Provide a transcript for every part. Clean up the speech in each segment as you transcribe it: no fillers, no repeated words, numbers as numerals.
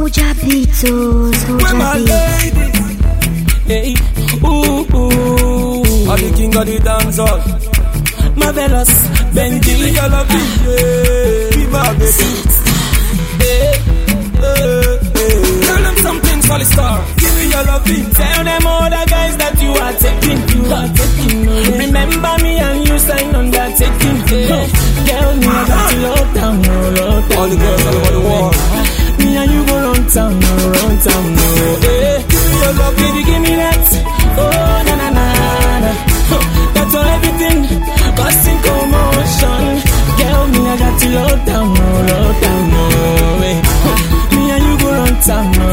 Soja beats, oh, Soja beats. Hey, ooh, ooh. I'm the king of the dancehall. Marvelous, Benji. I love you, yeah. Viva, baby. Tell them something, Solid Star. Give me your loving. Tell them all the guys that you are taking. Remember me and you sign on that taking. Girl, me I got you low down, low down. All the girls all over the world. Me and you go run town, no. Give me your love, baby, give me that. Oh, na na na na. That's all everything. Causing commotion. Girl, me I got you low down, no. Me and you go run town, no.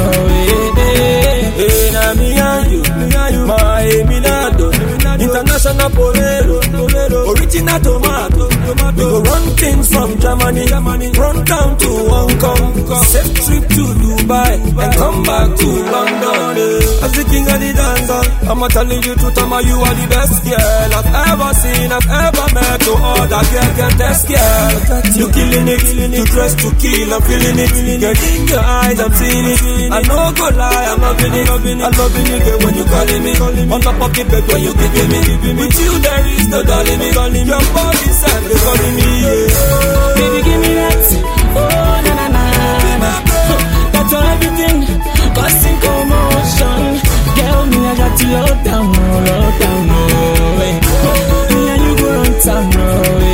Now me and you, my Eminado, international Polero, original tomato. We go run things from Germany, run down to Hong Kong, safe trip to Dubai, and come back to London. As the king of the dancer, I'ma telling you truth, you are the best girl I've ever seen, I've ever met. No other girl can test, girl. You killing it, you dress to kill, I'm feeling it. Get in your eyes, I'm seeing it. I no go lie, I'm loving it. I'm loving you, girl, when you calling me. On top of the bed when you giving me. With you there is no darling me. Your body said they calling me, yeah. Baby, give me that. Oh, na na na. That's all everything. Causing commotion. Girl, me I got you low down, no. Me and you go run town, no.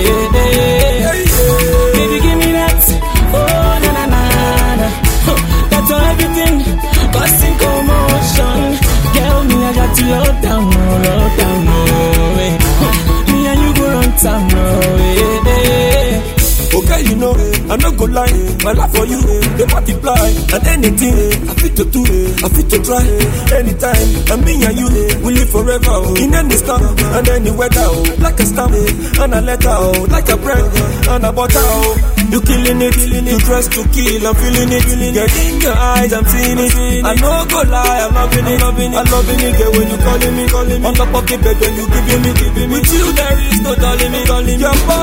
Baby, give me that. Oh, na na na. That's all everything. Causing commotion. Girl, me I got you low down, no. Me and you go run town, no. Okay, you know, I'm not gonna lie, my love for you, they multiply, and anything, I fit to do, I fit to try, anytime, and me and you, we live forever, in any storm, and any weather, like a stamp, and a letter, like a bread, and a butter, you killing it, you dress to kill, I'm feeling it, get in your eyes, I'm seeing it, I no go lie, I'm loving it, I'm loving it, girl, when you calling me, on top of the bed, when you giving me, with you there is no darling me, your